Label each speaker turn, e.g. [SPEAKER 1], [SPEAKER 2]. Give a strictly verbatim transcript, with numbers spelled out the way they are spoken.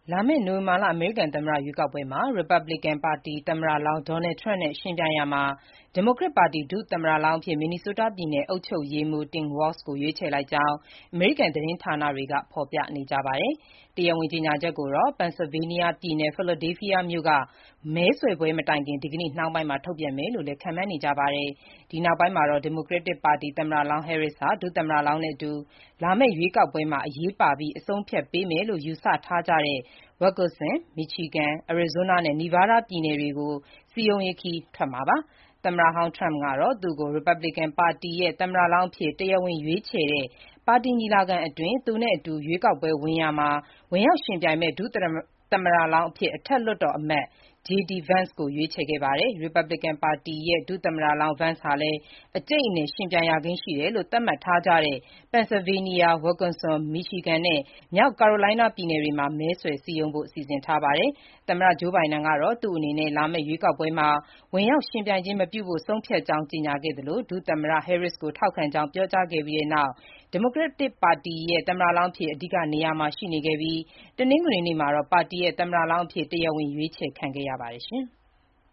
[SPEAKER 1] လာမယ့်နိုဝင်ဘာလ အမေရိကန်သမ္မတရွေးကောက်ပွဲမှာ ရီပတ်ဘလစ်ကန်ပါတီသမ္မတလောင်း Donald Trump နဲ့ ယှဉ်ပြိုင်ရာမှာ ဒီမိုကရက်ပါတီ ဒုသမ္မတလောင်းအဖြစ် Minnesota ပြည်နယ် အုပ်ချုပ်ရေးမှူး Tim Walz ကို ရွေးချယ်လိုက်ကြောင်း အမေရိကန်သတင်းဌာနတွေက ဖော်ပြကြပါတယ်။ တရားဝင်ကြေညာချက်ကိုတော့ Pennsylvania ပြည်နယ် Philadelphia မြို့က မဲဆွယ်ပွဲမတိုင်ခင် ဒီကနေ့နှောင်းပိုင်းမှာ ထုတ်ပြန်မယ်လို့လည်း ခန့်မှန်းနေကြပါတယ်။ ဒီနောက်ပိုင်းမှာတော့ ဒီမိုကရက်တစ်ပါတီ သမ္မတလောင်း Harris ဟာ ဒုသမ္မတလောင်းနဲ့အတူ လာမယ့်ရွေးကောက်ပွဲမှာ အရေးပါပြီး အဆုံးအဖြတ်ပေးမယ်လို့ ယူဆထားကြတဲ့ Wisconsin, Michigan, Arizona နဲ့ Nevada ပြည်နယ်တွေကို စည်းရုံးရေးခရီးထွက်မှာပါ။ သမ္မတဟောင်း Trump ကတော့ သူ့ကို ရီပတ်ဘလစ်ကန်ပါတီရဲ့ သမ္မတလောင်းအဖြစ် တရားဝင်ရွေးချယ်တဲ့ ပါတီညီလာခံအတွင်း သူနဲ့အတူ ရွေးကောက်ပွဲဝင်ရာမှာ ဝင်ရောက်ယှဉ်ပြိုင်မယ့် ဒုသမ္မတလောင်းအဖြစ် အထက်လွှတ်တော်အမတ် ဂျေ ဒီ Vance ကို ရွေးချယ်ခဲ့ပါတယ်။ ရီပတ်ဘလစ်ကန်ပါတီရဲ့ ဒုသမ္မတလောင်း Vance ဟာလည်း အကြိတ်အနယ် ယှဉ်ပြိုင်ရကိန်းရှိတယ်လို့ သတ်မှတ်ထားကြတဲ့ Pennsylvania, Wisconsin, Michigan နဲ့ မြောက် Carolina ပြည်နယ်တွေမှာ မဲဆွယ်စည်းရုံးဖို့ စီစဉ်ထားပါတယ်။ သမ္မတ Joe Biden ကတော့ သူ့အနေနဲ့ လာမယ့်ရွေးကောက်ပွဲမှာ ဝင်ရောက်ယှဉ်ပြိုင်ခြင်းမပြုဖို့ ဆုံးဖြတ်ကြောင်း ကြေညာခဲ့သလို ဒုသမ္မတ Harris ကို ထောက်ခံကြောင်း ပြောကြားခဲ့ပြီးနောက် ဒီမိုကရက်တစ်ပါတီရဲ့ သမ္မတလောင်းအဖြစ် အဓိကနေရာမှာ ရှိနေခဲ့ပြီး တနင်္ဂနွေနေ့မှာတော့ ပါတီရဲ့ သမ္မတလောင်းအဖြစ် တရားဝင် ရွေးချယ်ခံခဲ့ရပါတယ်။